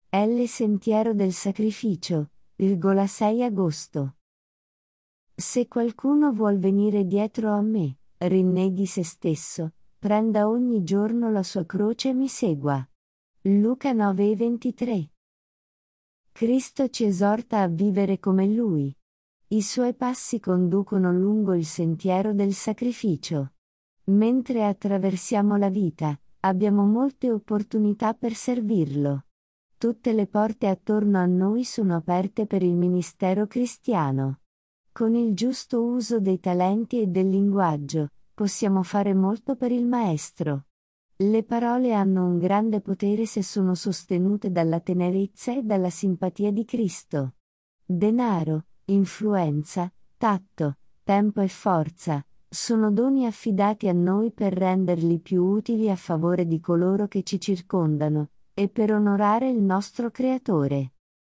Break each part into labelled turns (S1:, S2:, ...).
S1: L. Sentiero del sacrificio, 6 agosto. Se qualcuno vuol venire dietro a me, rinneghi se stesso, prenda ogni giorno la sua croce e mi segua. Luca 9,23. Cristo ci esorta a vivere come Lui. I suoi passi conducono lungo il sentiero del sacrificio. Mentre attraversiamo la vita, abbiamo molte opportunità per servirlo. Tutte le porte attorno a noi sono aperte per il ministero cristiano. Con il giusto uso dei talenti e del linguaggio, possiamo fare molto per il Maestro. Le parole hanno un grande potere se sono sostenute dalla tenerezza e dalla simpatia di Cristo. Denaro, influenza, tatto, tempo e forza sono doni affidati a noi per renderli più utili a favore di coloro che ci circondano, e per onorare il nostro Creatore.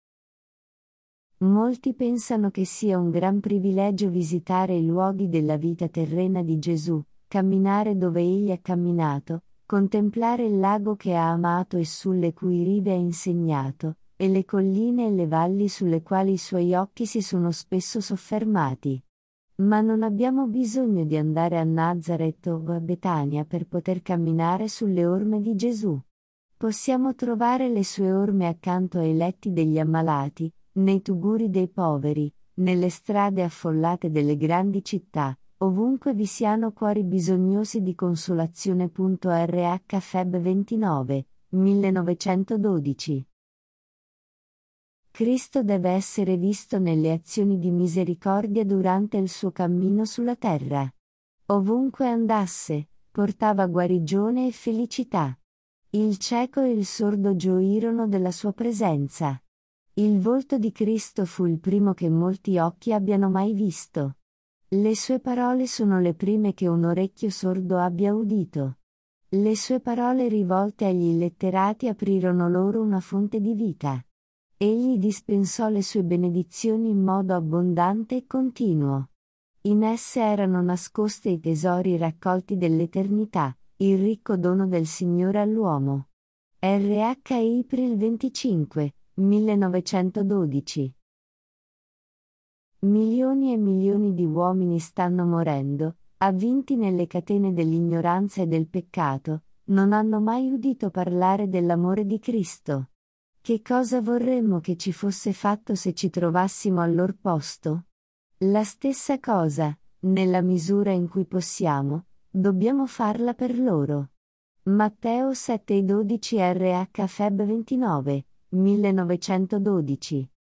S1: Molti pensano che sia un gran privilegio visitare i luoghi della vita terrena di Gesù, camminare dove Egli ha camminato, contemplare il lago che ha amato e sulle cui rive ha insegnato, e le colline e le valli sulle quali i suoi occhi si sono spesso soffermati. Ma non abbiamo bisogno di andare a Nazaret o a Betania per poter camminare sulle orme di Gesù. Possiamo trovare le sue orme accanto ai letti degli ammalati, nei tuguri dei poveri, nelle strade affollate delle grandi città, ovunque vi siano cuori bisognosi di consolazione. RH Feb 29, 1912. Cristo deve essere visto nelle azioni di misericordia durante il suo cammino sulla terra. Ovunque andasse, portava guarigione e felicità. Il cieco e il sordo gioirono della sua presenza. Il volto di Cristo fu il primo che molti occhi abbiano mai visto. Le sue parole sono le prime che un orecchio sordo abbia udito. Le sue parole rivolte agli illetterati aprirono loro una fonte di vita. Egli dispensò le sue benedizioni in modo abbondante e continuo. In esse erano nascosti i tesori raccolti dell'eternità, il ricco dono del Signore all'uomo. RH April 25, 1912. Milioni e milioni di uomini stanno morendo, avvinti nelle catene dell'ignoranza e del peccato, non hanno mai udito parlare dell'amore di Cristo. Che cosa vorremmo che ci fosse fatto se ci trovassimo al loro posto? La stessa cosa, nella misura in cui possiamo, dobbiamo farla per loro. Matteo 7,12 RH Feb 29, 1912